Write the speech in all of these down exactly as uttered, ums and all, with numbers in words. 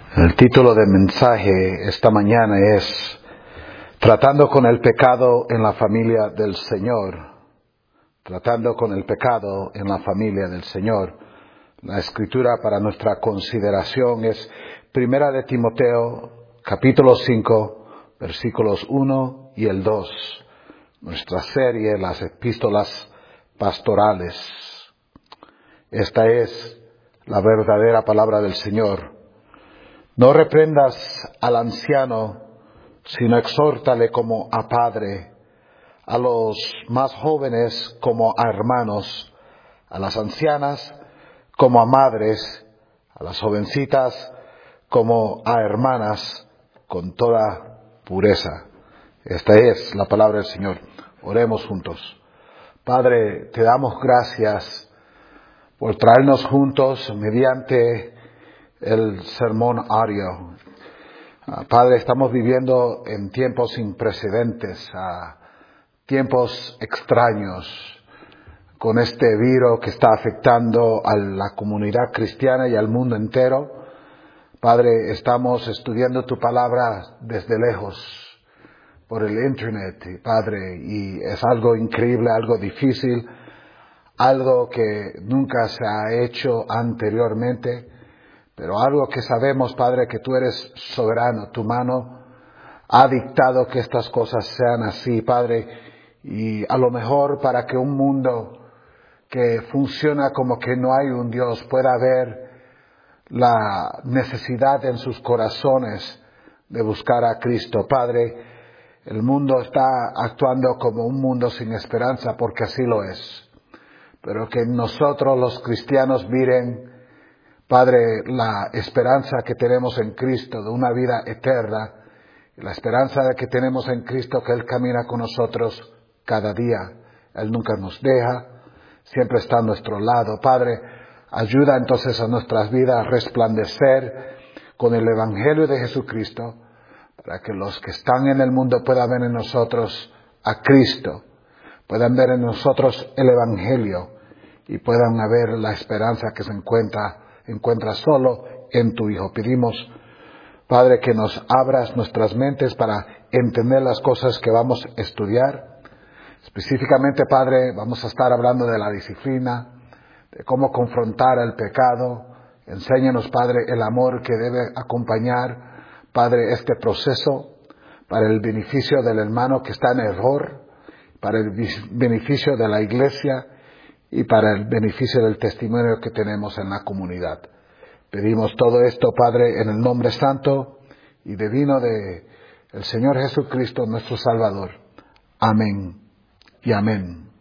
El título del mensaje esta mañana es Tratando con el pecado en la familia del Señor. Tratando con el pecado en la familia del Señor. La escritura para nuestra consideración es Primera de Timoteo, capítulo cinco, versículos uno y el dos. Nuestra serie, las epístolas pastorales. Esta es la verdadera palabra del Señor. No reprendas al anciano, sino exhórtale como a padre, a los más jóvenes como a hermanos, a las ancianas como a madres, a las jovencitas como a hermanas, con toda pureza. Esta es la palabra del Señor. Oremos juntos. Padre, te damos gracias por traernos juntos mediante el sermón audio. Uh, Padre, estamos viviendo en tiempos sin precedentes, uh, tiempos extraños, con este virus que está afectando a la comunidad cristiana y al mundo entero. Padre, estamos estudiando tu palabra desde lejos, por el internet, Padre, y es algo increíble, algo difícil, algo que nunca se ha hecho anteriormente. Pero algo que sabemos, Padre, que tú eres soberano, tu mano ha dictado que estas cosas sean así, Padre, y a lo mejor para que un mundo que funciona como que no hay un Dios pueda ver la necesidad en sus corazones de buscar a Cristo. Padre, el mundo está actuando como un mundo sin esperanza, porque así lo es. Pero que nosotros los cristianos miren, Padre, la esperanza que tenemos en Cristo de una vida eterna, la esperanza que tenemos en Cristo que Él camina con nosotros cada día. Él nunca nos deja, siempre está a nuestro lado. Padre, ayuda entonces a nuestras vidas a resplandecer con el Evangelio de Jesucristo, para que los que están en el mundo puedan ver en nosotros a Cristo, puedan ver en nosotros el Evangelio y puedan ver la esperanza que se encuentra encuentra solo en tu Hijo. Pedimos, Padre, que nos abras nuestras mentes para entender las cosas que vamos a estudiar. Específicamente, Padre, vamos a estar hablando de la disciplina, de cómo confrontar el pecado. Enséñanos, Padre, el amor que debe acompañar, Padre, este proceso para el beneficio del hermano que está en error, para el beneficio de la iglesia y para el beneficio del testimonio que tenemos en la comunidad. Pedimos todo esto, Padre, en el nombre santo y divino de el Señor Jesucristo, nuestro Salvador. Amén y amén.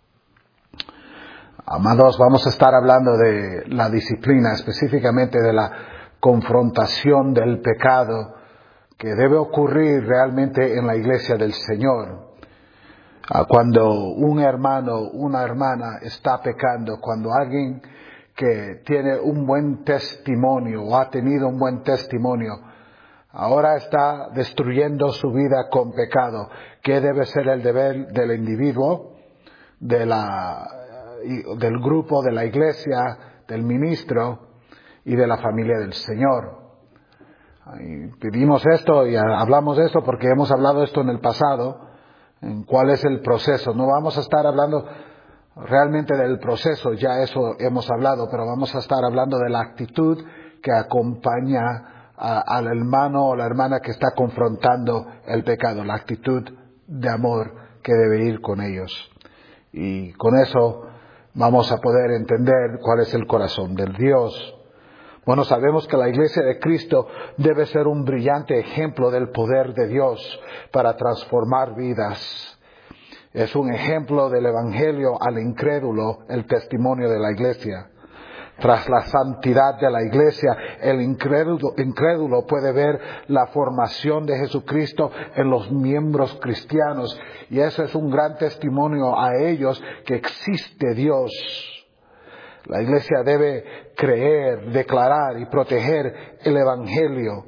Amados, vamos a estar hablando de la disciplina, específicamente de la confrontación del pecado que debe ocurrir realmente en la iglesia del Señor. Cuando un hermano, una hermana está pecando, cuando alguien que tiene un buen testimonio o ha tenido un buen testimonio, ahora está destruyendo su vida con pecado, ¿qué debe ser el deber del individuo, de la, del grupo, de la iglesia, del ministro y de la familia del Señor? Y pedimos esto y hablamos de esto porque hemos hablado de esto en el pasado. En cuál es el proceso. No vamos a estar hablando realmente del proceso, ya eso hemos hablado, pero vamos a estar hablando de la actitud que acompaña a, al hermano o la hermana que está confrontando el pecado, la actitud de amor que debe ir con ellos. Y con eso vamos a poder entender cuál es el corazón del Dios. Bueno, sabemos que la iglesia de Cristo debe ser un brillante ejemplo del poder de Dios para transformar vidas. Es un ejemplo del Evangelio al incrédulo, el testimonio de la iglesia. Tras la santidad de la iglesia, el incrédulo, incrédulo puede ver la formación de Jesucristo en los miembros cristianos. Y eso es un gran testimonio a ellos que existe Dios. La iglesia debe creer, declarar y proteger el Evangelio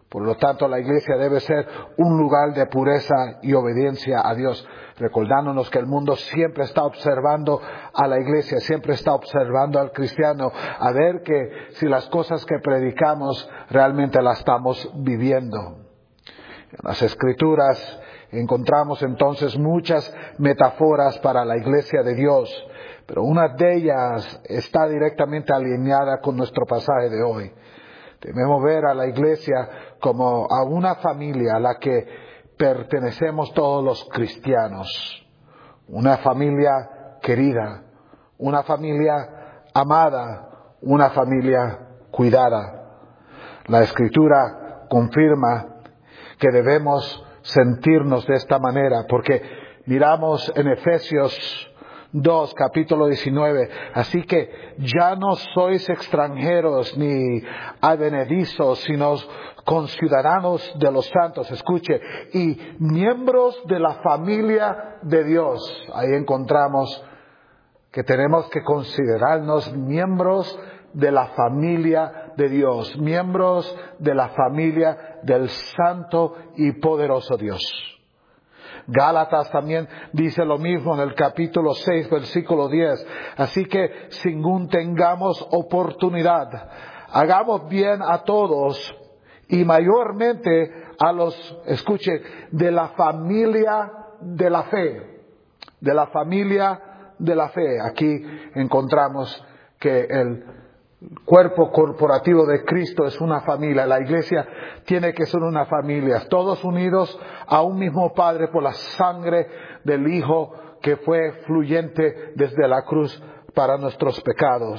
Por lo tanto, la iglesia debe ser un lugar de pureza y obediencia a Dios, recordándonos que el mundo siempre está observando a la iglesia, siempre está observando al cristiano, a ver que si las cosas que predicamos realmente las estamos viviendo. En las Escrituras encontramos entonces muchas metáforas para la iglesia de Dios, pero una de ellas está directamente alineada con nuestro pasaje de hoy. Debemos ver a la iglesia como a una familia a la que pertenecemos todos los cristianos. Una familia querida, una familia amada, una familia cuidada. La Escritura confirma que debemos sentirnos de esta manera, porque miramos en Efesios dos, capítulo diecinueve, así que ya no sois extranjeros ni advenedizos, sino conciudadanos de los santos, escuche, y miembros de la familia de Dios. Ahí encontramos que tenemos que considerarnos miembros de la familia de Dios, miembros de la familia del santo y poderoso Dios. Gálatas también dice lo mismo en el capítulo seis, versículo diez. Así que, según tengamos oportunidad, hagamos bien a todos y mayormente a los, escuche, de la familia de la fe. De la familia de la fe. Aquí encontramos que el cuerpo corporativo de Cristo es una familia. La iglesia tiene que ser una familia, todos unidos a un mismo Padre por la sangre del Hijo que fue fluyente desde la cruz para nuestros pecados.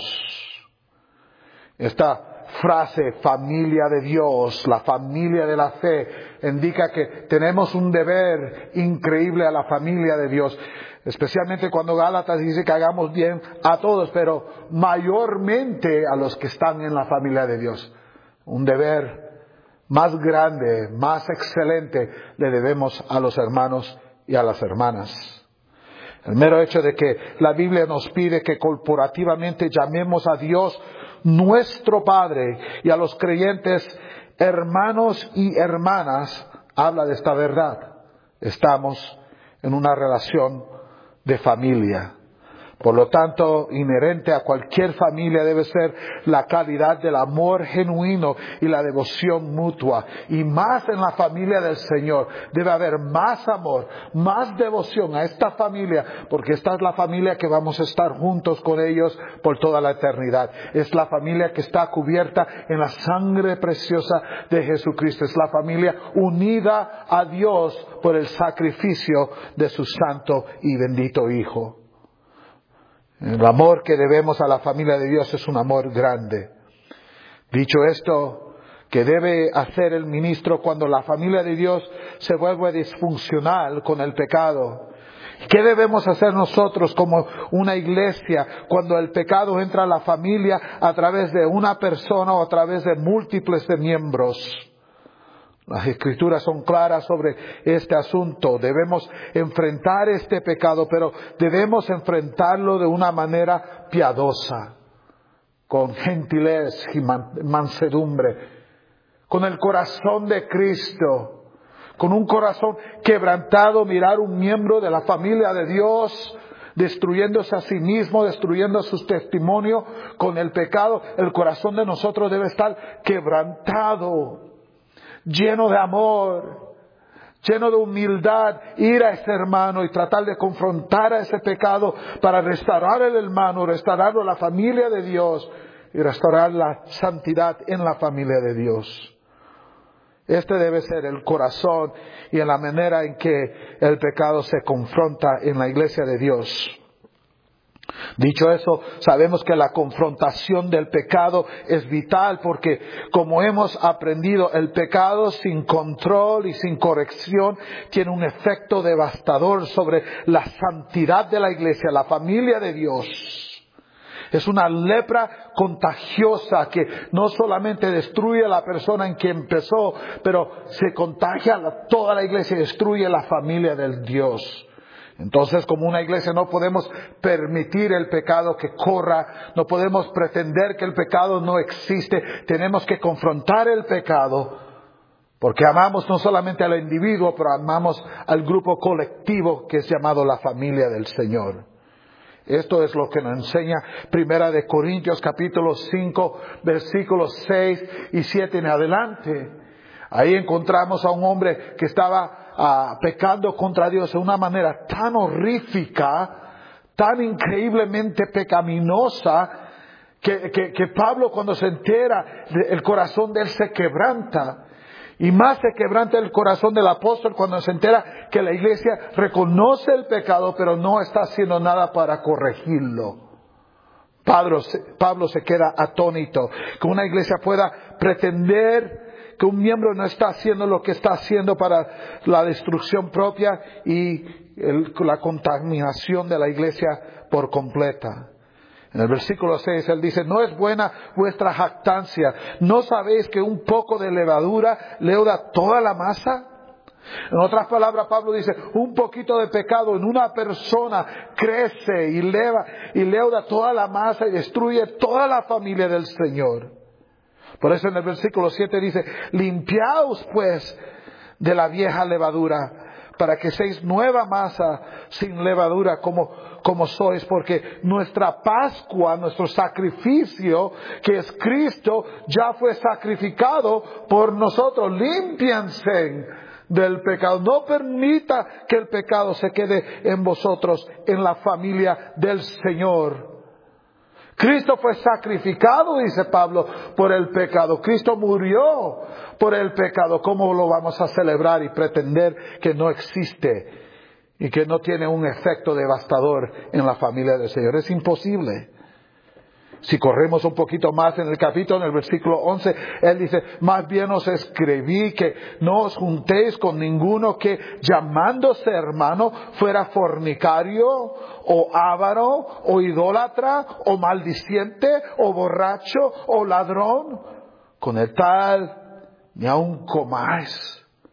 Esta frase, familia de Dios, la familia de la fe, indica que tenemos un deber increíble a la familia de Dios. Especialmente cuando Gálatas dice que hagamos bien a todos, pero mayormente a los que están en la familia de Dios. Un deber más grande, más excelente le debemos a los hermanos y a las hermanas. El mero hecho de que la Biblia nos pide que corporativamente llamemos a Dios nuestro Padre y a los creyentes hermanos y hermanas, habla de esta verdad. Estamos en una relación de familia. Por lo tanto, inherente a cualquier familia debe ser la calidad del amor genuino y la devoción mutua. Y más en la familia del Señor. Debe haber más amor, más devoción a esta familia, porque esta es la familia que vamos a estar juntos con ellos por toda la eternidad. Es la familia que está cubierta en la sangre preciosa de Jesucristo. Es la familia unida a Dios por el sacrificio de su santo y bendito Hijo. El amor que debemos a la familia de Dios es un amor grande. Dicho esto, ¿qué debe hacer el ministro cuando la familia de Dios se vuelve disfuncional con el pecado? ¿Qué debemos hacer nosotros como una iglesia cuando el pecado entra a la familia a través de una persona o a través de múltiples de miembros? Las Escrituras son claras sobre este asunto. Debemos enfrentar este pecado, pero debemos enfrentarlo de una manera piadosa, con gentilez y mansedumbre, con el corazón de Cristo, con un corazón quebrantado, mirar un miembro de la familia de Dios destruyéndose a sí mismo, destruyendo su testimonio con el pecado. El corazón de nosotros debe estar quebrantado, lleno de amor, lleno de humildad, ir a ese hermano y tratar de confrontar a ese pecado para restaurar al hermano, restaurar a la familia de Dios y restaurar la santidad en la familia de Dios. Este debe ser el corazón y en la manera en que el pecado se confronta en la iglesia de Dios. Dicho eso, sabemos que la confrontación del pecado es vital porque, como hemos aprendido, el pecado sin control y sin corrección tiene un efecto devastador sobre la santidad de la iglesia, la familia de Dios. Es una lepra contagiosa que no solamente destruye a la persona en que empezó, pero se contagia a toda la iglesia y destruye la familia del Dios. Entonces, como una iglesia no podemos permitir el pecado que corra, no podemos pretender que el pecado no existe, tenemos que confrontar el pecado Porque amamos no solamente al individuo, pero amamos al grupo colectivo que es llamado la familia del Señor. Esto es lo que nos enseña Primera de Corintios capítulo cinco, versículos seis y siete en adelante. Ahí encontramos a un hombre que estaba uh, pecando contra Dios de una manera tan horrífica, tan increíblemente pecaminosa, que, que, que Pablo, cuando se entera, el corazón de él se quebranta. Y más se quebranta el corazón del apóstol cuando se entera que la iglesia reconoce el pecado, pero no está haciendo nada para corregirlo. Pablo, Pablo se queda atónito. Que una iglesia pueda pretender que un miembro no está haciendo lo que está haciendo para la destrucción propia y el, la contaminación de la iglesia por completa. En el versículo seis él dice, no es buena vuestra jactancia. ¿No sabéis que un poco de levadura leuda toda la masa? En otras palabras, Pablo dice, un poquito de pecado en una persona crece y leva y leuda toda la masa y destruye toda la familia del Señor. Por eso en el versículo siete dice, limpiaos pues de la vieja levadura, para que seáis nueva masa sin levadura como, como sois, porque nuestra Pascua, nuestro sacrificio, que es Cristo, ya fue sacrificado por nosotros. Límpianse del pecado. No permita que el pecado se quede en vosotros, en la familia del Señor. Cristo fue sacrificado, dice Pablo, por el pecado. Cristo murió por el pecado. ¿Cómo lo vamos a celebrar y pretender que no existe y que no tiene un efecto devastador en la familia del Señor? Es imposible. Si corremos un poquito más en el capítulo, en el versículo once, él dice, más bien os escribí que no os juntéis con ninguno que llamándose hermano fuera fornicario, o avaro, o idólatra, o maldiciente, o borracho, o ladrón. Con el tal, ni aun comáis.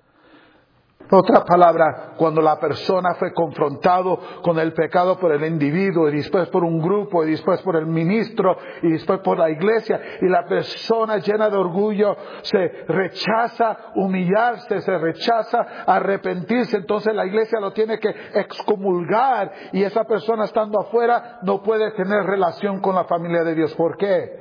Otra palabra, cuando la persona fue confrontado con el pecado por el individuo, y después por un grupo, y después por el ministro, y después por la iglesia, y la persona llena de orgullo se rechaza humillarse, se rechaza arrepentirse, entonces la iglesia lo tiene que excomulgar, y esa persona estando afuera no puede tener relación con la familia de Dios. ¿Por qué?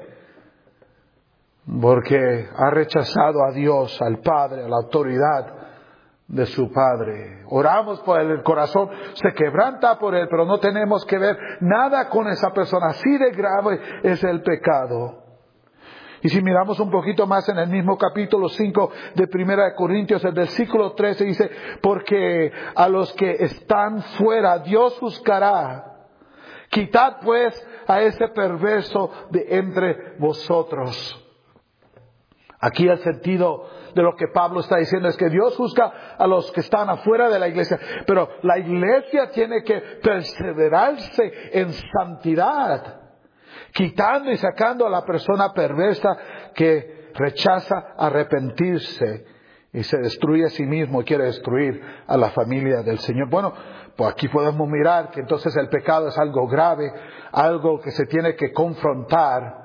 Porque ha rechazado a Dios, al Padre, a la autoridad de su Padre. Oramos por él, el corazón se quebranta por él, pero no tenemos que ver nada con esa persona. Así de grave es el pecado. Y si miramos un poquito más en el mismo capítulo cinco de Primera de Corintios, el versículo trece dice, porque a los que están fuera Dios juzgará. Quitad pues a ese perverso de entre vosotros. Aquí el sentido de lo que Pablo está diciendo es que Dios juzga a los que están afuera de la iglesia, pero la iglesia tiene que perseverarse en santidad, quitando y sacando a la persona perversa que rechaza arrepentirse y se destruye a sí mismo y quiere destruir a la familia del Señor. Bueno, pues aquí podemos mirar que entonces el pecado es algo grave, algo que se tiene que confrontar.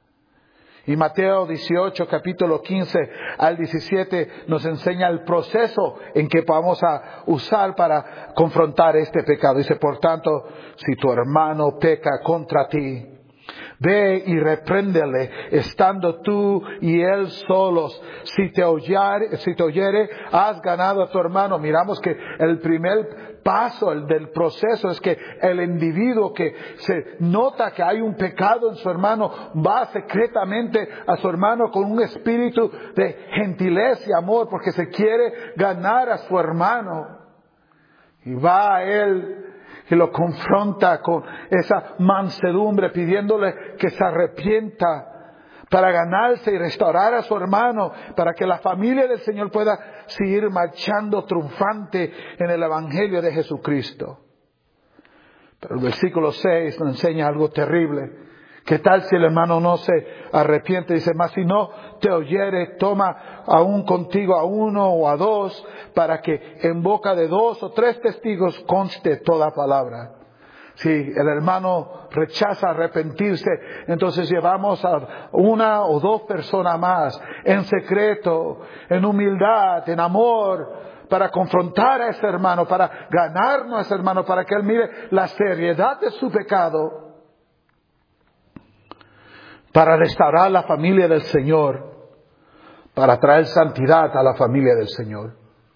Y Mateo dieciocho, capítulo quince al diecisiete nos enseña el proceso en que vamos a usar para confrontar este pecado. Dice, por tanto, si tu hermano peca contra ti, ve y repréndele, estando tú y él solos. Si te oyere, si te oyere, has ganado a tu hermano. Miramos que el primer paso el del proceso es que el individuo que se nota que hay un pecado en su hermano va secretamente a su hermano con un espíritu de gentileza y amor, porque se quiere ganar a su hermano. Y va a él y lo confronta con esa mansedumbre, pidiéndole que se arrepienta para ganarse y restaurar a su hermano, para que la familia del Señor pueda seguir marchando triunfante en el Evangelio de Jesucristo. Pero el versículo seis nos enseña algo terrible. ¿Qué tal si el hermano no se arrepiente? Dice, mas si no te oyere, toma aún contigo a uno o a dos, para que en boca de dos o tres testigos conste toda palabra. Si el hermano rechaza arrepentirse, entonces llevamos a una o dos personas más en secreto, en humildad, en amor, para confrontar a ese hermano, para ganarnos a ese hermano, para que él mire la seriedad de su pecado, para restaurar la familia del Señor, para traer santidad a la familia del Señor.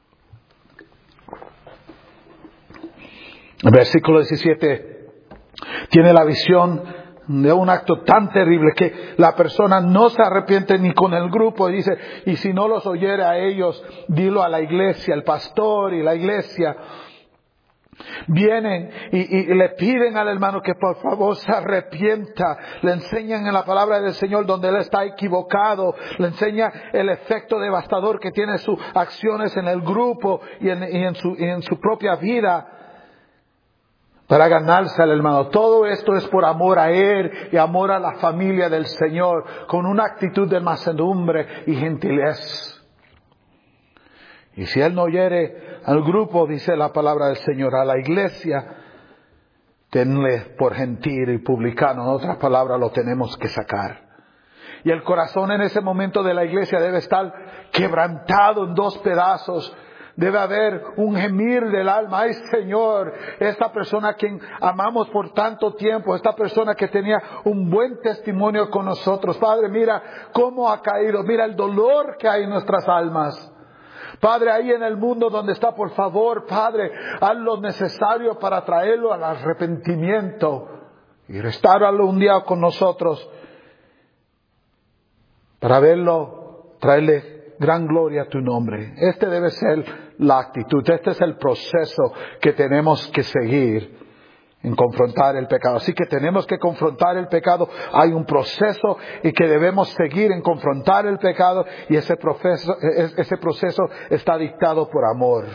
El versículo diecisiete tiene la visión de un acto tan terrible que la persona no se arrepiente ni con el grupo. Y dice, y si no los oyere a ellos, dilo a la iglesia. El pastor y la iglesia vienen y, y le piden al hermano que por favor se arrepienta. Le enseñan en la palabra del Señor donde él está equivocado. Le enseña el efecto devastador que tiene sus acciones en el grupo y en, y en, su, y en su propia vida, para ganarse al hermano. Todo esto es por amor a él y amor a la familia del Señor, con una actitud de mansedumbre y gentilez. Y si él no oyere al grupo, dice la palabra del Señor, a la iglesia, tenle por gentil y publicano. En otras palabras, lo tenemos que sacar. Y el corazón en ese momento de la iglesia debe estar quebrantado en dos pedazos. Debe haber un gemir del alma. Ay, Señor, esta persona a quien amamos por tanto tiempo, esta persona que tenía un buen testimonio con nosotros. Padre, mira cómo ha caído, mira el dolor que hay en nuestras almas. Padre, ahí en el mundo donde está, por favor, Padre, haz lo necesario para traerlo al arrepentimiento y restaurarlo un día con nosotros, para verlo, traerle gran gloria a tu nombre. Este debe ser la actitud, este es el proceso que tenemos que seguir en confrontar el pecado. Así que tenemos que confrontar el pecado. Hay un proceso y que debemos seguir en confrontar el pecado, y ese proceso, ese proceso está dictado por amor.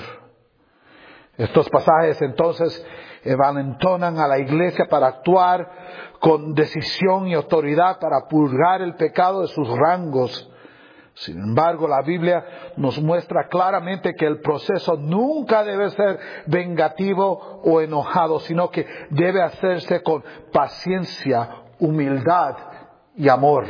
Estos pasajes entonces envalentonan a la iglesia para actuar con decisión y autoridad para purgar el pecado de sus rangos. Sin embargo, la Biblia nos muestra claramente que el proceso nunca debe ser vengativo o enojado, sino que debe hacerse con paciencia, humildad y amor.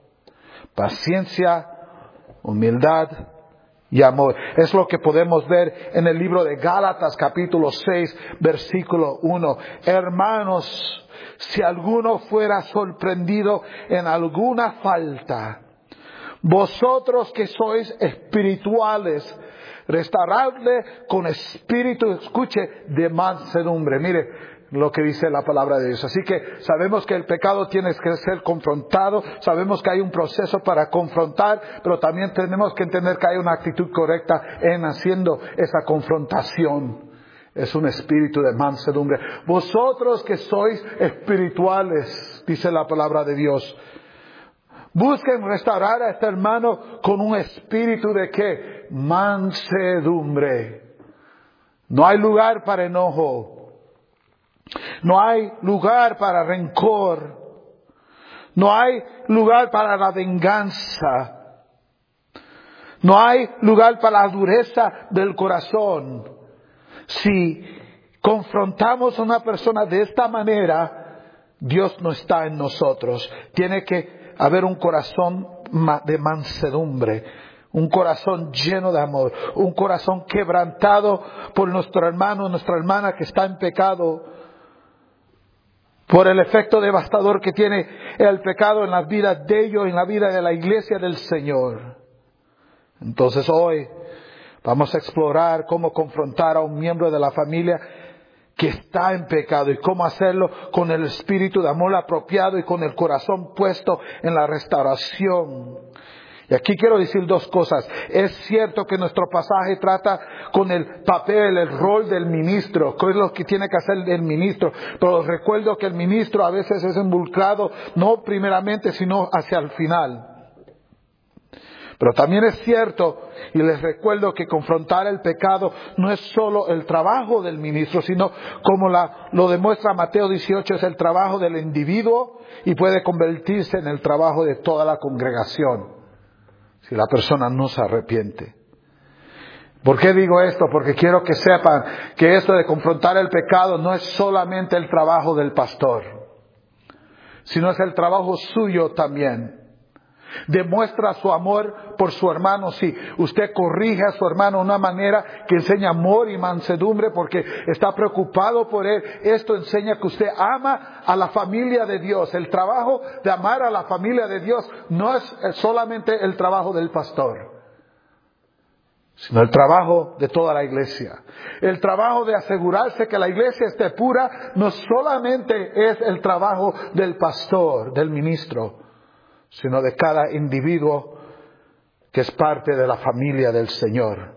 Paciencia, humildad y amor. Es lo que podemos ver en el libro de Gálatas capítulo seis, versículo uno. Hermanos, si alguno fuera sorprendido en alguna falta, vosotros que sois espirituales, restauradle con espíritu, escuche, de mansedumbre. Mire lo que dice la palabra de Dios. Así que sabemos que el pecado tiene que ser confrontado, sabemos que hay un proceso para confrontar, pero también tenemos que entender que hay una actitud correcta en haciendo esa confrontación. Es un espíritu de mansedumbre. Vosotros que sois espirituales, dice la palabra de Dios, busquen restaurar a este hermano con un espíritu de ¿qué? Mansedumbre. No hay lugar para enojo. No hay lugar para rencor. No hay lugar para la venganza. No hay lugar para la dureza del corazón. Si confrontamos a una persona de esta manera, Dios no está en nosotros. Tiene que haber un corazón de mansedumbre, un corazón lleno de amor, un corazón quebrantado por nuestro hermano, nuestra hermana que está en pecado, por el efecto devastador que tiene el pecado en las vidas de ellos, en la vida de la iglesia del Señor. Entonces hoy vamos a explorar cómo confrontar a un miembro de la familia que está en pecado, y cómo hacerlo con el espíritu de amor apropiado y con el corazón puesto en la restauración. Y aquí quiero decir dos cosas. Es cierto que nuestro pasaje trata con el papel, el rol del ministro, qué es lo que tiene que hacer el ministro. Pero recuerdo que el ministro a veces es involucrado no primeramente, sino hacia el final. Pero también es cierto, y les recuerdo, que confrontar el pecado no es solo el trabajo del ministro, sino como la, lo demuestra Mateo dieciocho, es el trabajo del individuo y puede convertirse en el trabajo de toda la congregación si la persona no se arrepiente. ¿Por qué digo esto? Porque quiero que sepan que esto de confrontar el pecado no es solamente el trabajo del pastor, sino es el trabajo suyo también. Demuestra su amor por su hermano, sí. Usted corrige a su hermano de una manera que enseña amor y mansedumbre porque está preocupado por él. Esto enseña que usted ama a la familia de Dios. El trabajo de amar a la familia de Dios no es solamente el trabajo del pastor, sino el trabajo de toda la iglesia. El trabajo de asegurarse que la iglesia esté pura no solamente es el trabajo del pastor, del ministro, sino de cada individuo que es parte de la familia del Señor.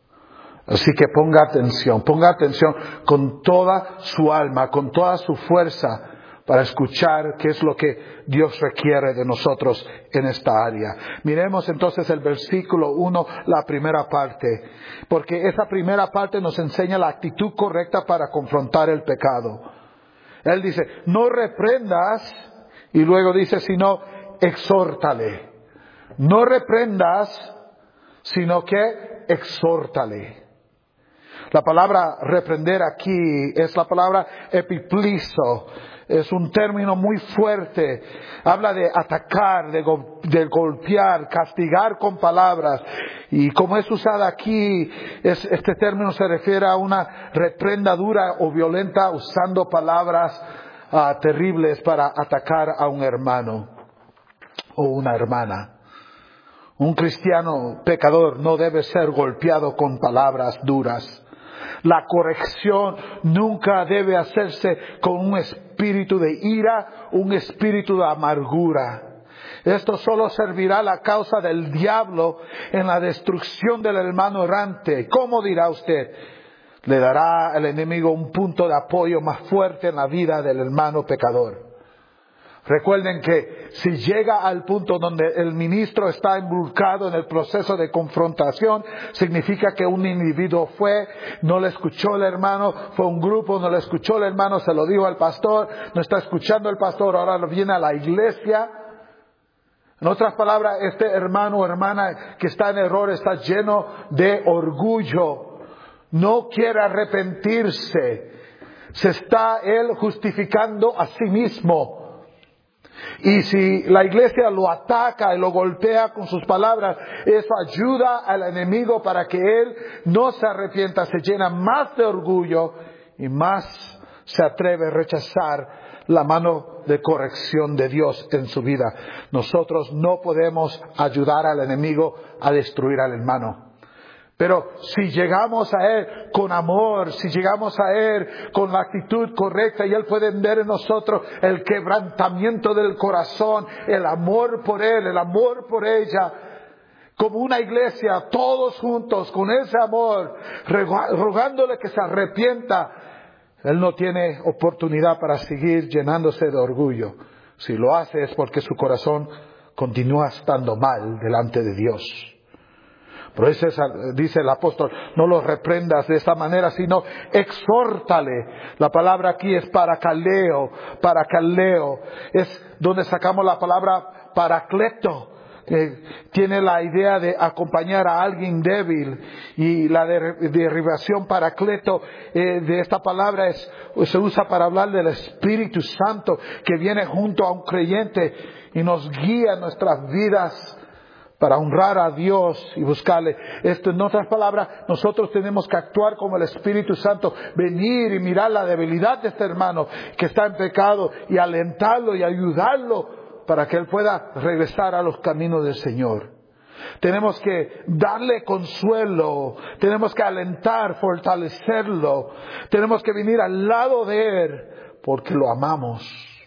Así que ponga atención, ponga atención con toda su alma, con toda su fuerza, para escuchar qué es lo que Dios requiere de nosotros en esta área. Miremos entonces el versículo uno, la primera parte, porque esa primera parte nos enseña la actitud correcta para confrontar el pecado. Él dice, no reprendas, y luego dice, sino exhórtale. No reprendas, sino que exhórtale. La palabra reprender aquí es la palabra epipliso. Es un término muy fuerte. Habla de atacar, de, go- de golpear, castigar con palabras. Y como es usada aquí, es, este término se refiere a una reprenda dura o violenta usando palabras uh, terribles para atacar a un hermano o una hermana. Un cristiano pecador no debe ser golpeado con palabras duras. La corrección nunca debe hacerse con un espíritu de ira, un espíritu de amargura. Esto solo servirá a la causa del diablo en la destrucción del hermano errante. ¿Cómo dirá usted? Le dará al enemigo un punto de apoyo más fuerte en la vida del hermano pecador. Recuerden que si llega al punto donde el ministro está involucrado en el proceso de confrontación, significa que un individuo fue, no le escuchó el hermano, fue un grupo, no le escuchó el hermano, se lo dijo al pastor, no está escuchando el pastor, ahora viene a la iglesia. En otras palabras, este hermano o hermana que está en error está lleno de orgullo, no quiere arrepentirse, se está él justificando a sí mismo. Y si la iglesia lo ataca y lo golpea con sus palabras, eso ayuda al enemigo para que él no se arrepienta, se llena más de orgullo y más se atreve a rechazar la mano de corrección de Dios en su vida. Nosotros no podemos ayudar al enemigo a destruir al hermano. Pero si llegamos a Él con amor, si llegamos a Él con la actitud correcta y Él puede ver en nosotros el quebrantamiento del corazón, el amor por Él, el amor por ella, como una iglesia, todos juntos con ese amor, rogándole que se arrepienta, Él no tiene oportunidad para seguir llenándose de orgullo. Si lo hace es porque su corazón continúa estando mal delante de Dios. Por eso dice el apóstol, no los reprendas de esta manera, sino exhórtale. La palabra aquí es paracaleo, paracaleo. Es donde sacamos la palabra paracleto. Eh, tiene la idea de acompañar a alguien débil. Y la der- derivación paracleto eh, de esta palabra es, se usa para hablar del Espíritu Santo que viene junto a un creyente y nos guía en nuestras vidas para honrar a Dios y buscarle. Esto, en otras palabras, nosotros tenemos que actuar como el Espíritu Santo, venir y mirar la debilidad de este hermano que está en pecado y alentarlo y ayudarlo para que él pueda regresar a los caminos del Señor. Tenemos que darle consuelo, tenemos que alentar, fortalecerlo, tenemos que venir al lado de él porque lo amamos.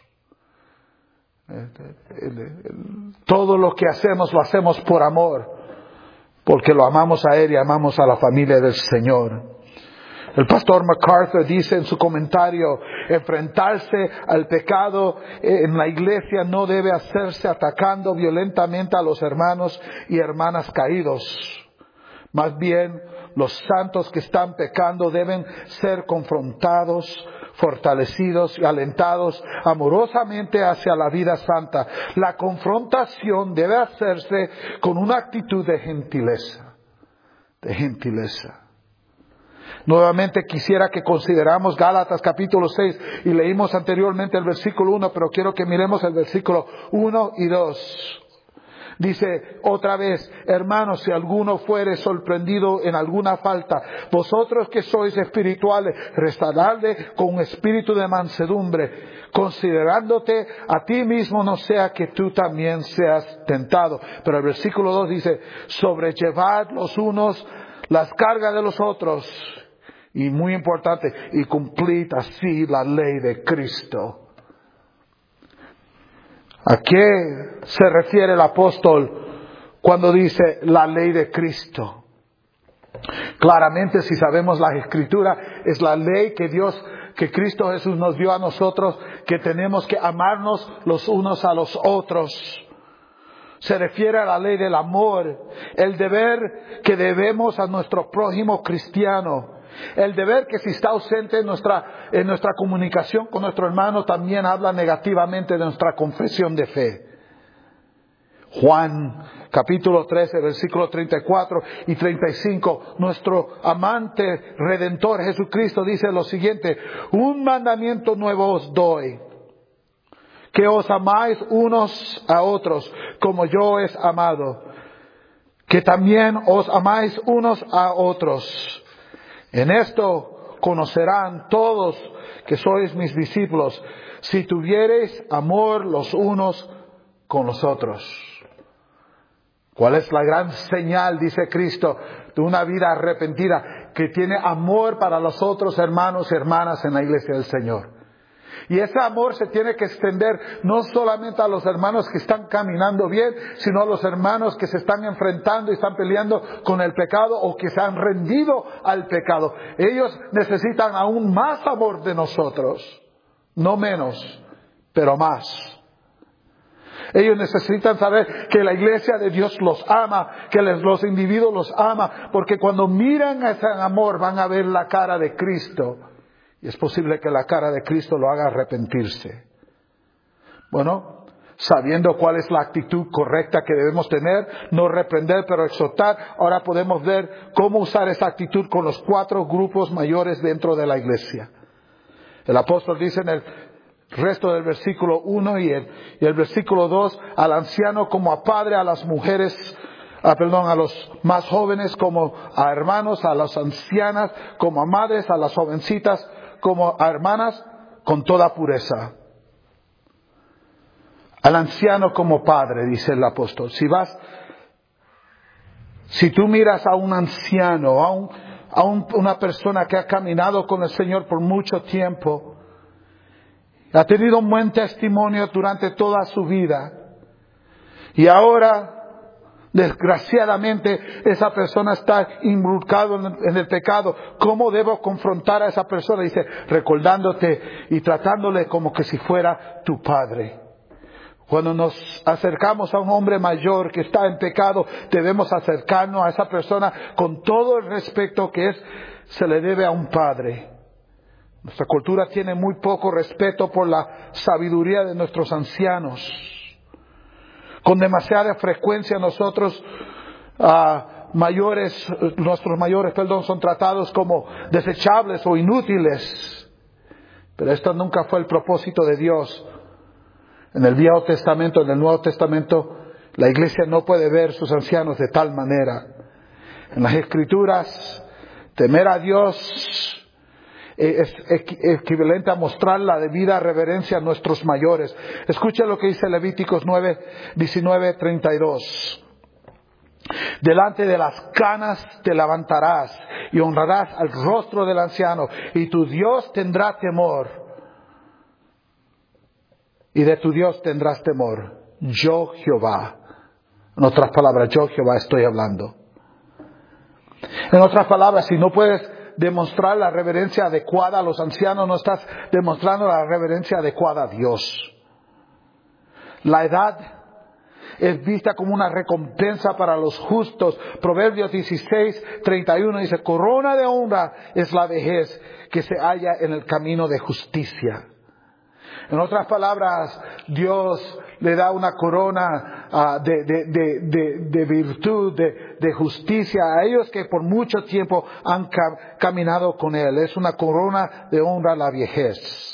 Todo lo que hacemos lo hacemos por amor, porque lo amamos a Él y amamos a la familia del Señor. El pastor MacArthur dice en su comentario, enfrentarse al pecado en la iglesia no debe hacerse atacando violentamente a los hermanos y hermanas caídos. Más bien, los santos que están pecando deben ser confrontados, fortalecidos y alentados amorosamente hacia la vida santa. La confrontación debe hacerse con una actitud de gentileza. de gentileza. Nuevamente quisiera que consideramos Gálatas capítulo seis y leímos anteriormente el versículo uno, pero quiero que miremos el versículo uno y dos. Dice otra vez: hermanos, si alguno fuere sorprendido en alguna falta, vosotros que sois espirituales, restauradle con un espíritu de mansedumbre, considerándote a ti mismo, no sea que tú también seas tentado. Pero el versículo dos dice: sobrellevad los unos las cargas de los otros. Y muy importante, y cumplid así la ley de Cristo. ¿A qué se refiere el apóstol cuando dice la ley de Cristo? Claramente, si sabemos la Escritura, es la ley que Dios, que Cristo Jesús nos dio a nosotros, que tenemos que amarnos los unos a los otros. Se refiere a la ley del amor, el deber que debemos a nuestro prójimo cristiano. El deber que si está ausente en nuestra, en nuestra comunicación con nuestro hermano, también habla negativamente de nuestra confesión de fe. Juan capítulo trece, versículo treinta y cuatro y treinta y cinco, nuestro amante Redentor Jesucristo dice lo siguiente: un mandamiento nuevo os doy, que os amáis unos a otros como yo os he amado, que también os amáis unos a otros. En esto conocerán todos que sois mis discípulos, si tuviereis amor los unos con los otros. ¿Cuál es la gran señal, dice Cristo, de una vida arrepentida? Que tiene amor para los otros hermanos y hermanas en la iglesia del Señor. Y ese amor se tiene que extender no solamente a los hermanos que están caminando bien, sino a los hermanos que se están enfrentando y están peleando con el pecado o que se han rendido al pecado. Ellos necesitan aún más amor de nosotros, no menos, pero más. Ellos necesitan saber que la iglesia de Dios los ama, que les, los individuos los ama, porque cuando miran ese amor van a ver la cara de Cristo. Y es posible que la cara de Cristo lo haga arrepentirse. Bueno, sabiendo cuál es la actitud correcta que debemos tener, no reprender pero exhortar, ahora podemos ver cómo usar esa actitud con los cuatro grupos mayores dentro de la iglesia. El apóstol dice en el resto del versículo uno y el, y el versículo dos, al anciano como a padre, a las mujeres, Ah, perdón, a los más jóvenes como a hermanos, a las ancianas como a madres, a las jovencitas como a hermanas, con toda pureza. Al anciano como padre, dice el apóstol. Si vas, si tú miras a un anciano, a, un, a un, una persona que ha caminado con el Señor por mucho tiempo, ha tenido un buen testimonio durante toda su vida, y ahora desgraciadamente esa persona está involucrada en el pecado. ¿Cómo debo confrontar a esa persona? Dice, recordándote y tratándole como que si fuera tu padre. Cuando nos acercamos a un hombre mayor que está en pecado, debemos acercarnos a esa persona con todo el respeto que es, se le debe a un padre. Nuestra cultura tiene muy poco respeto por la sabiduría de nuestros ancianos. Con demasiada frecuencia nosotros uh, mayores, nuestros mayores, perdón, son tratados como desechables o inútiles. Pero esto nunca fue el propósito de Dios. En el Viejo Testamento, en el Nuevo Testamento, la iglesia no puede ver sus ancianos de tal manera. En las Escrituras, temer a Dios es equivalente a mostrar la debida reverencia a nuestros mayores. Escucha lo que dice Levíticos nueve, diecinueve, treinta y dos. Delante de las canas te levantarás y honrarás al rostro del anciano, y tu Dios tendrá temor. Y de tu Dios tendrás temor. Yo Jehová. En otras palabras, yo Jehová estoy hablando. En otras palabras, si no puedes demostrar la reverencia adecuada a los ancianos, no estás demostrando la reverencia adecuada a Dios. La edad es vista como una recompensa para los justos. Proverbios dieciséis, treinta y uno dice, corona de honra es la vejez que se halla en el camino de justicia. En otras palabras, Dios le da una corona uh, de, de, de, de, de virtud, de, de justicia a ellos que por mucho tiempo han ca- caminado con Él. Es una corona de honra a la viejez.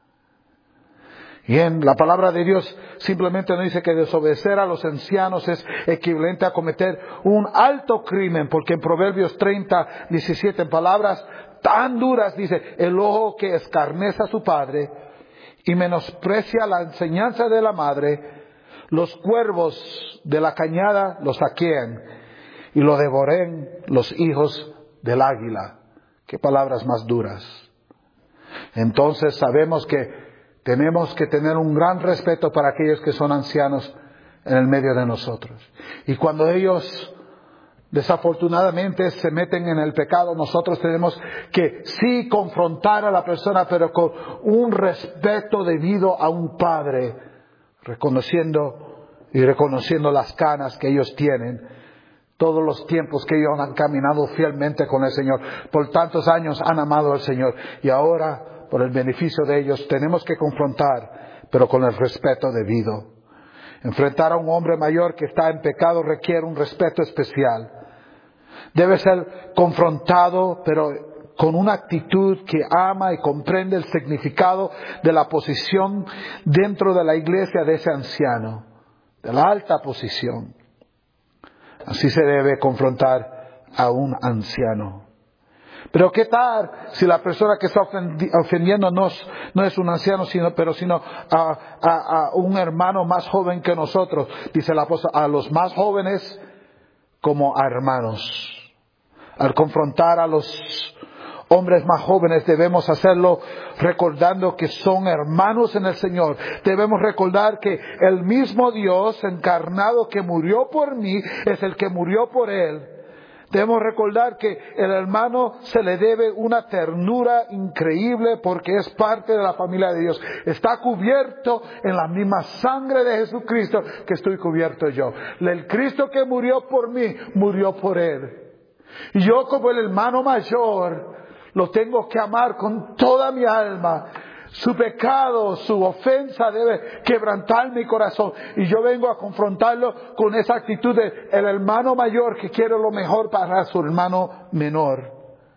Y en la palabra de Dios simplemente nos dice que desobedecer a los ancianos es equivalente a cometer un alto crimen, porque en Proverbios treinta, diecisiete, en palabras tan duras dice, el ojo que escarnece a su padre y menosprecia la enseñanza de la madre, los cuervos de la cañada lo saquean y lo devoren los hijos del águila. Qué palabras más duras. Entonces sabemos que tenemos que tener un gran respeto para aquellos que son ancianos en el medio de nosotros. Y cuando ellos desafortunadamente se meten en el pecado, nosotros tenemos que sí confrontar a la persona, pero con un respeto debido a un padre, reconociendo y reconociendo las canas que ellos tienen, todos los tiempos que ellos han caminado fielmente con el Señor, por tantos años han amado al Señor, y ahora por el beneficio de ellos tenemos que confrontar, pero con el respeto debido. Enfrentar a un hombre mayor que está en pecado requiere un respeto especial. Debe ser confrontado, pero con una actitud que ama y comprende el significado de la posición dentro de la iglesia de ese anciano, de la alta posición. Así se debe confrontar a un anciano. Pero ¿qué tal si la persona que está ofendiendo no es, no es un anciano, sino, pero sino a, a, a un hermano más joven que nosotros? Dice el apóstol, a los más jóvenes como a hermanos. Al confrontar a los hombres más jóvenes debemos hacerlo recordando que son hermanos en el Señor. Debemos recordar que el mismo Dios encarnado que murió por mí es el que murió por él. Debemos recordar que el hermano se le debe una ternura increíble porque es parte de la familia de Dios. Está cubierto en la misma sangre de Jesucristo que estoy cubierto yo. El Cristo que murió por mí, murió por él. Y yo como el hermano mayor lo tengo que amar con toda mi alma. Su pecado, su ofensa debe quebrantar mi corazón. Y yo vengo a confrontarlo con esa actitud de el hermano mayor que quiere lo mejor para su hermano menor.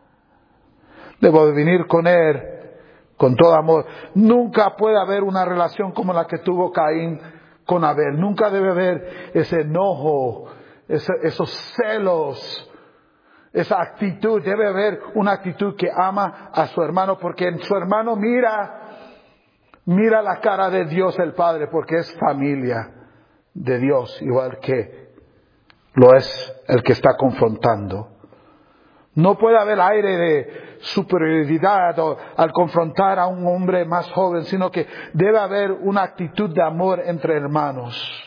Debo de venir con él con todo amor. Nunca puede haber una relación como la que tuvo Caín con Abel. Nunca debe haber ese enojo, ese, esos celos. Esa actitud, debe haber una actitud que ama a su hermano, porque en su hermano mira, mira la cara de Dios el Padre, porque es familia de Dios, igual que lo es el que está confrontando. No puede haber aire de superioridad o, al confrontar a un hombre más joven, sino que debe haber una actitud de amor entre hermanos.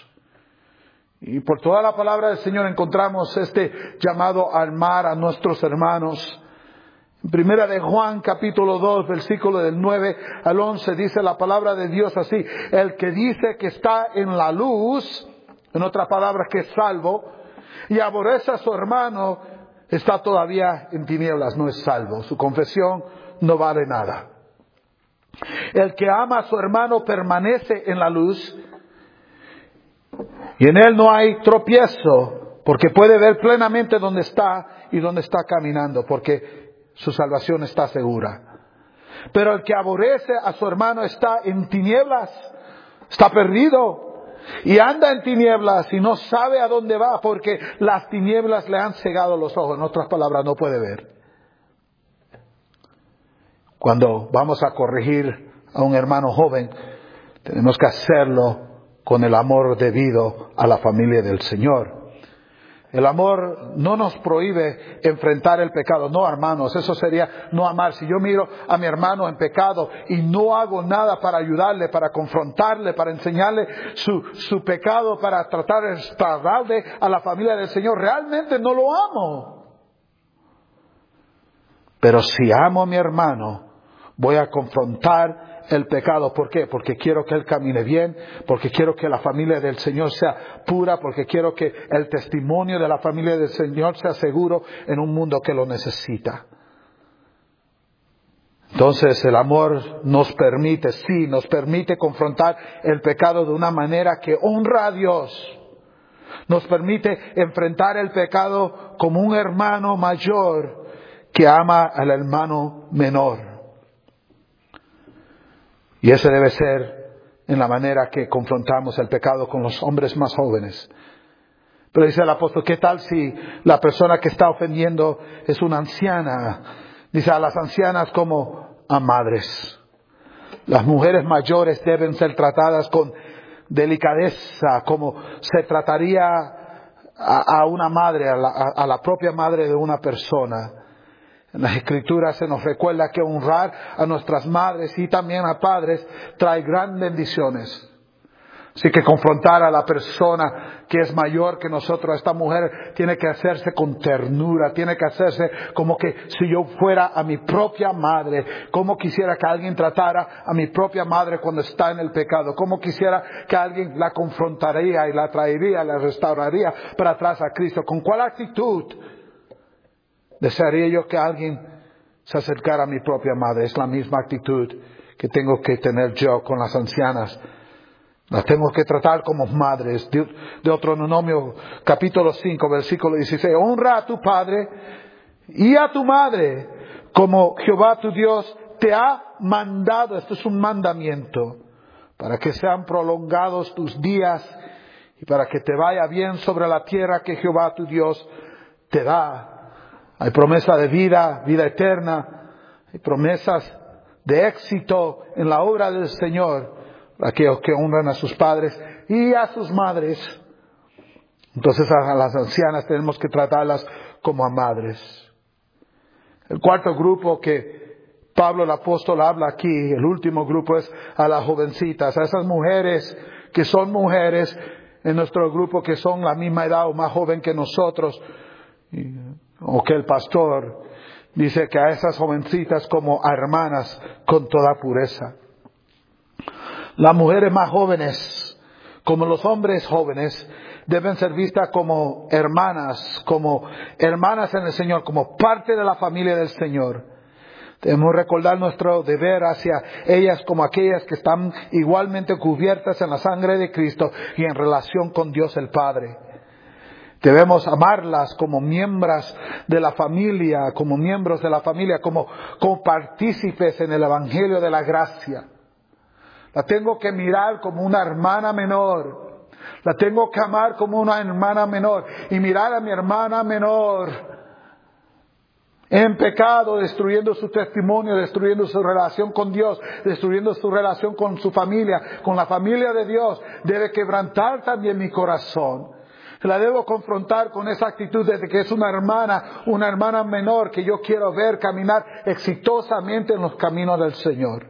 Y por toda la palabra del Señor encontramos este llamado a amar a nuestros hermanos. En primera de Juan capítulo dos, versículo del nueve al once, dice la palabra de Dios así: el que dice que está en la luz, en otras palabras que es salvo, y aborrece a su hermano, está todavía en tinieblas, no es salvo. Su confesión no vale nada. El que ama a su hermano permanece en la luz, y en él no hay tropiezo, porque puede ver plenamente dónde está y dónde está caminando, porque su salvación está segura. Pero el que aborrece a su hermano está en tinieblas, está perdido, y anda en tinieblas y no sabe a dónde va, porque las tinieblas le han cegado los ojos. En otras palabras, no puede ver. Cuando vamos a corregir a un hermano joven, tenemos que hacerlo con el amor debido a la familia del Señor. El amor no nos prohíbe enfrentar el pecado. No, hermanos, eso sería no amar. Si yo miro a mi hermano en pecado y no hago nada para ayudarle, para confrontarle, para enseñarle su, su pecado, para tratar de restaurarle a la familia del Señor, realmente no lo amo. Pero si amo a mi hermano, voy a confrontar el pecado. ¿Por qué? Porque quiero que él camine bien, porque quiero que la familia del Señor sea pura, porque quiero que el testimonio de la familia del Señor sea seguro en un mundo que lo necesita. Entonces el amor nos permite, sí, nos permite confrontar el pecado de una manera que honra a Dios. Nos permite enfrentar el pecado como un hermano mayor que ama al hermano menor. Y ese debe ser en la manera que confrontamos el pecado con los hombres más jóvenes. Pero dice el apóstol, ¿qué tal si la persona que está ofendiendo es una anciana? Dice a las ancianas como a madres. Las mujeres mayores deben ser tratadas con delicadeza, como se trataría a, a una madre, a la, a, a la propia madre de una persona. En las Escrituras se nos recuerda que honrar a nuestras madres y también a padres trae grandes bendiciones. Así que confrontar a la persona que es mayor que nosotros, esta mujer, tiene que hacerse con ternura, tiene que hacerse como que si yo fuera a mi propia madre, como quisiera que alguien tratara a mi propia madre cuando está en el pecado, como quisiera que alguien la confrontaría y la traería, la restauraría para atrás a Cristo. ¿Con cuál actitud desearía yo que alguien se acercara a mi propia madre? Es la misma actitud que tengo que tener yo con las ancianas. Las tengo que tratar como madres. De Deuteronomio capítulo cinco, versículo dieciséis. Honra a tu padre y a tu madre como Jehová tu Dios te ha mandado. Esto es un mandamiento para que sean prolongados tus días y para que te vaya bien sobre la tierra que Jehová tu Dios te da. Hay promesa de vida, vida eterna. Hay promesas de éxito en la obra del Señor. Aquellos que honran a sus padres y a sus madres. Entonces a las ancianas tenemos que tratarlas como a madres. El cuarto grupo que Pablo el apóstol habla aquí, el último grupo, es a las jovencitas, a esas mujeres que son mujeres en nuestro grupo que son la misma edad o más joven que nosotros, o que el pastor. Dice que a esas jovencitas como a hermanas con toda pureza. Las mujeres más jóvenes, como los hombres jóvenes, deben ser vistas como hermanas, como hermanas en el Señor, como parte de la familia del Señor. Debemos recordar nuestro deber hacia ellas como aquellas que están igualmente cubiertas en la sangre de Cristo y en relación con Dios el Padre. Debemos amarlas como miembros de la familia, como miembros de la familia, como, como partícipes en el Evangelio de la gracia. La tengo que mirar como una hermana menor. La tengo que amar como una hermana menor. Y mirar a mi hermana menor en pecado, destruyendo su testimonio, destruyendo su relación con Dios, destruyendo su relación con su familia, con la familia de Dios, debe quebrantar también mi corazón. La debo confrontar con esa actitud de que es una hermana, una hermana menor que yo quiero ver caminar exitosamente en los caminos del Señor.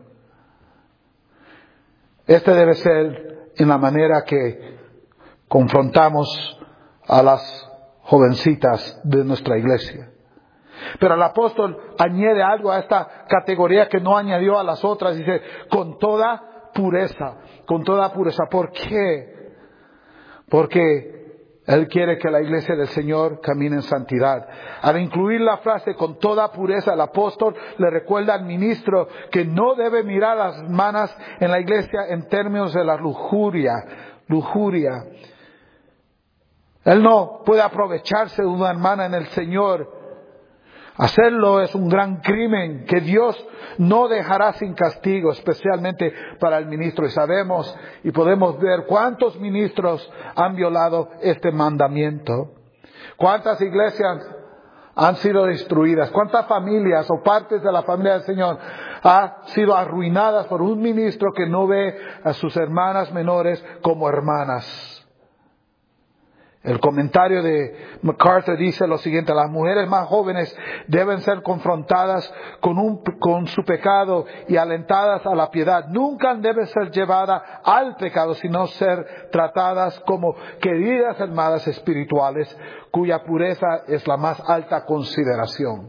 Este debe ser en la manera que confrontamos a las jovencitas de nuestra iglesia. Pero el apóstol añade algo a esta categoría que no añadió a las otras. Dice, con toda pureza, con toda pureza. ¿Por qué? Porque Él quiere que la iglesia del Señor camine en santidad. Al incluir la frase con toda pureza, el apóstol le recuerda al ministro que no debe mirar a las hermanas en la iglesia en términos de la lujuria. Lujuria. Él no puede aprovecharse de una hermana en el Señor. Hacerlo es un gran crimen que Dios no dejará sin castigo, especialmente para el ministro. Y sabemos y podemos ver cuántos ministros han violado este mandamiento. Cuántas iglesias han sido destruidas. Cuántas familias o partes de la familia del Señor han sido arruinadas por un ministro que no ve a sus hermanas menores como hermanas. El comentario de MacArthur dice lo siguiente: las mujeres más jóvenes deben ser confrontadas con, un, con su pecado y alentadas a la piedad. Nunca deben ser llevadas al pecado, sino ser tratadas como queridas hermanas espirituales, cuya pureza es la más alta consideración.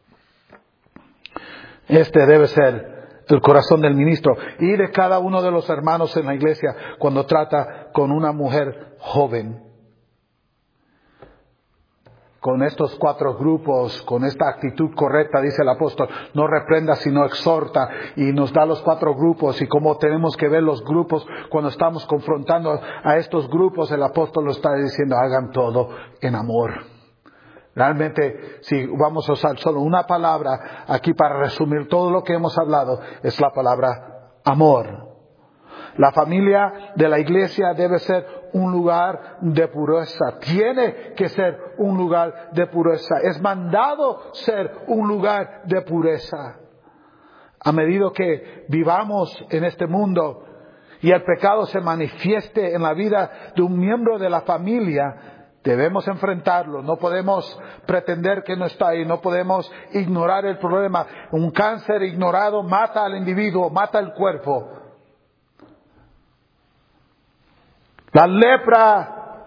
Este debe ser el corazón del ministro y de cada uno de los hermanos en la iglesia cuando trata con una mujer joven. con estos cuatro grupos, con esta actitud correcta, dice el apóstol, no reprenda sino exhorta, y nos da los cuatro grupos y cómo tenemos que ver los grupos cuando estamos confrontando a estos grupos. El apóstol lo está diciendo, hagan todo en amor. Realmente, si vamos a usar solo una palabra aquí para resumir todo lo que hemos hablado, es la palabra amor. La familia de la iglesia debe ser un lugar de pureza. Tiene que ser un lugar de pureza. Es mandado ser un lugar de pureza. A medida que vivamos en este mundo y el pecado se manifieste en la vida de un miembro de la familia, debemos enfrentarlo. No podemos pretender que no está ahí. No podemos ignorar el problema. Un cáncer ignorado mata al individuo, mata el cuerpo. La lepra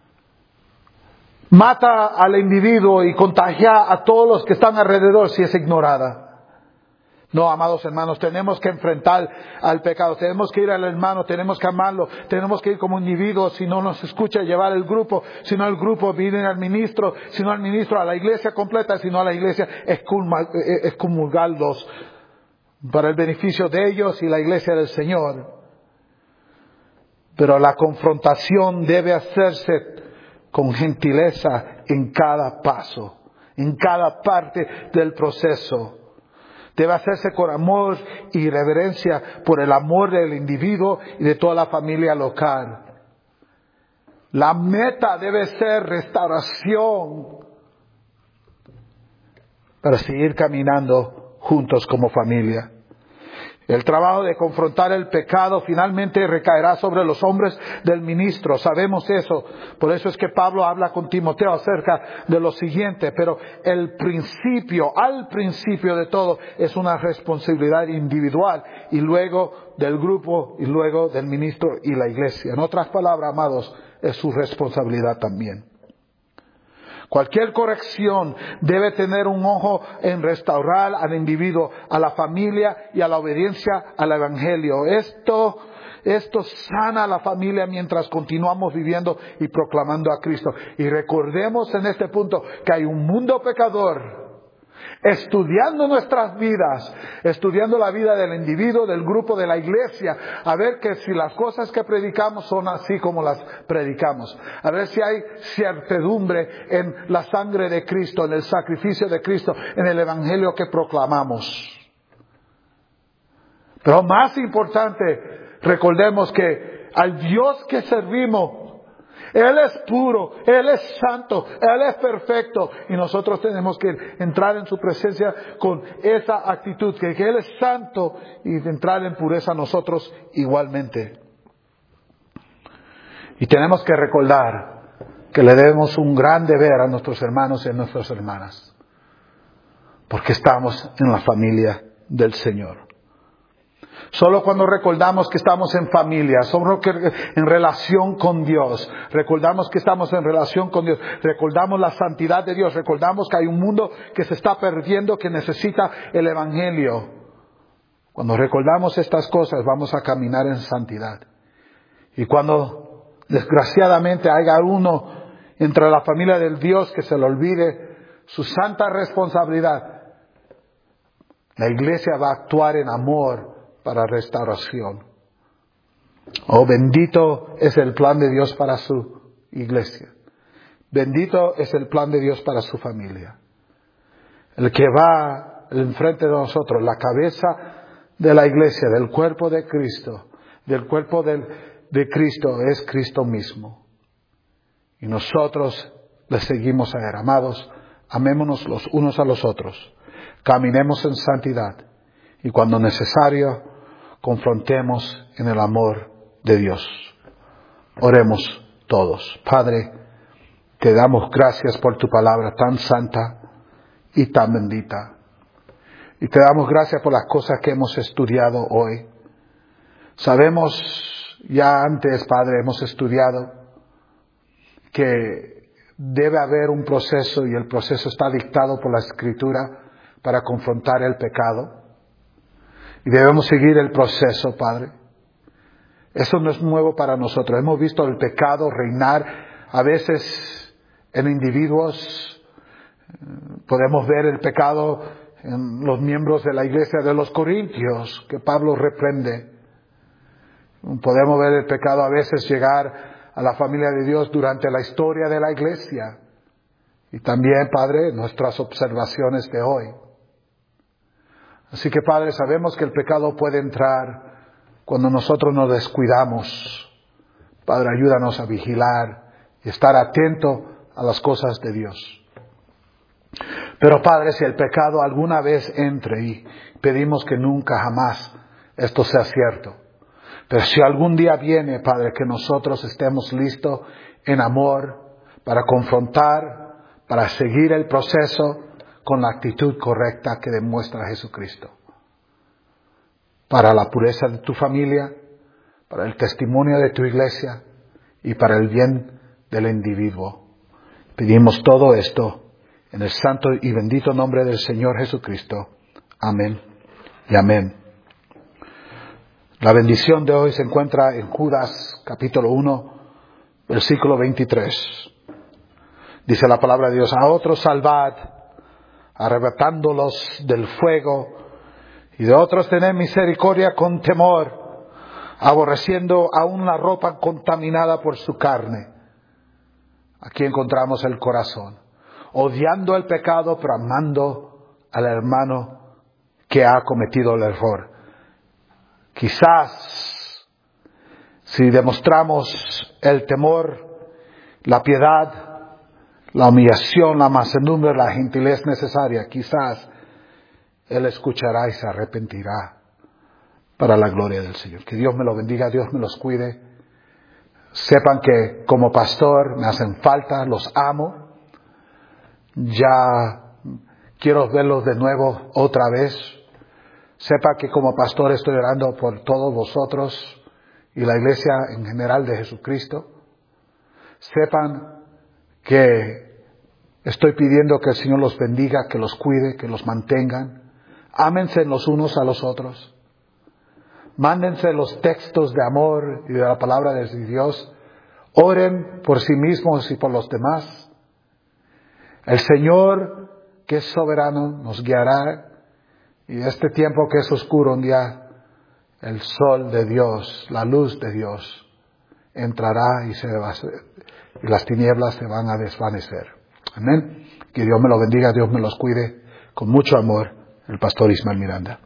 mata al individuo y contagia a todos los que están alrededor si es ignorada. No, amados hermanos, tenemos que enfrentar al pecado. Tenemos que ir al hermano, tenemos que amarlo. Tenemos que ir como individuos. Si no nos escucha, llevar el grupo. Si no, el grupo viene al ministro. Si no, al ministro, a la iglesia completa. Si no, a la iglesia, excomulgarlos para el beneficio de ellos y la iglesia del Señor. Pero la confrontación debe hacerse con gentileza en cada paso, en cada parte del proceso. Debe hacerse con amor y reverencia por el amor del individuo y de toda la familia local. La meta debe ser restauración para seguir caminando juntos como familia. El trabajo de confrontar el pecado finalmente recaerá sobre los hombres del ministro. Sabemos eso. Por eso es que Pablo habla con Timoteo acerca de lo siguiente. Pero el principio, al principio de todo, es una responsabilidad individual. Y luego del grupo, y luego del ministro y la iglesia. En otras palabras, amados, es su responsabilidad también. Cualquier corrección debe tener un ojo en restaurar al individuo, a la familia y a la obediencia al evangelio. Esto, esto sana a la familia mientras continuamos viviendo y proclamando a Cristo. Y recordemos en este punto que hay un mundo pecador estudiando nuestras vidas, estudiando la vida del individuo, del grupo, de la iglesia, a ver que si las cosas que predicamos son así como las predicamos, a ver si hay certidumbre en la sangre de Cristo, en el sacrificio de Cristo, en el evangelio que proclamamos. Pero más importante, recordemos que al Dios que servimos, Él es puro, Él es santo, Él es perfecto. Y nosotros tenemos que entrar en su presencia con esa actitud, que, que Él es santo, y entrar en pureza nosotros igualmente. Y tenemos que recordar que le debemos un gran deber a nuestros hermanos y a nuestras hermanas, porque estamos en la familia del Señor. Solo cuando recordamos que estamos en familia, solo que en relación con Dios, recordamos que estamos en relación con Dios, recordamos la santidad de Dios, recordamos que hay un mundo que se está perdiendo, que necesita el evangelio. Cuando recordamos estas cosas, vamos a caminar en santidad. Y cuando desgraciadamente haya uno entre la familia del Dios que se le olvide su santa responsabilidad, la iglesia va a actuar en amor para restauración. Oh, bendito es el plan de Dios para su iglesia. Bendito es el plan de Dios para su familia. El que va enfrente de nosotros, la cabeza de la iglesia, del cuerpo de Cristo, del cuerpo del, de Cristo, es Cristo mismo. Y nosotros le seguimos a Él. Amados, amémonos los unos a los otros. Caminemos en santidad. Y cuando necesario, confrontemos en el amor de Dios. Oremos todos. Padre, te damos gracias por tu palabra tan santa y tan bendita. Y te damos gracias por las cosas que hemos estudiado hoy. Sabemos, ya antes, Padre, hemos estudiado que debe haber un proceso, y el proceso está dictado por la Escritura para confrontar el pecado. Y debemos seguir el proceso, Padre. Eso no es nuevo para nosotros. Hemos visto el pecado reinar a veces en individuos, Podemos ver el pecado en los miembros de la iglesia de los Corintios, que Pablo reprende. Podemos ver el pecado a veces llegar a la familia de Dios durante la historia de la iglesia. Y también, Padre, nuestras observaciones de hoy. Así que, Padre, sabemos que el pecado puede entrar cuando nosotros nos descuidamos. Padre, ayúdanos a vigilar y estar atento a las cosas de Dios. Pero, Padre, si el pecado alguna vez entre, y pedimos que nunca jamás esto sea cierto. Pero si algún día viene, Padre, que nosotros estemos listos en amor para confrontar, para seguir el proceso con la actitud correcta que demuestra Jesucristo. Para la pureza de tu familia, para el testimonio de tu iglesia y para el bien del individuo. Pedimos todo esto en el santo y bendito nombre del Señor Jesucristo. Amén y amén. La bendición de hoy se encuentra en Judas capítulo uno, versículo veintitrés. Dice la palabra de Dios: a otros salvad, arrebatándolos del fuego, y de otros tened misericordia con temor, aborreciendo aún la ropa contaminada por su carne. Aquí encontramos el corazón. Odiando el pecado, pero amando al hermano que ha cometido el error. Quizás, si demostramos el temor, la piedad, la humillación, la mansedumbre, la gentileza necesaria, quizás Él escuchará y se arrepentirá para la gloria del Señor. Que Dios me lo bendiga, Dios me los cuide. Sepan que como pastor me hacen falta, los amo. Ya quiero verlos de nuevo otra vez. Sepa que como pastor estoy orando por todos vosotros y la iglesia en general de Jesucristo. Sepan que estoy pidiendo que el Señor los bendiga, que los cuide, que los mantengan. Ámense los unos a los otros. Mándense los textos de amor y de la palabra de Dios. Oren por sí mismos y por los demás. El Señor, que es soberano, nos guiará. Y este tiempo que es oscuro, un día el sol de Dios, la luz de Dios, entrará y, se va a hacer, y las tinieblas se van a desvanecer. Amén. Que Dios me lo bendiga, Dios me los cuide. Con mucho amor, el pastor Ismael Miranda.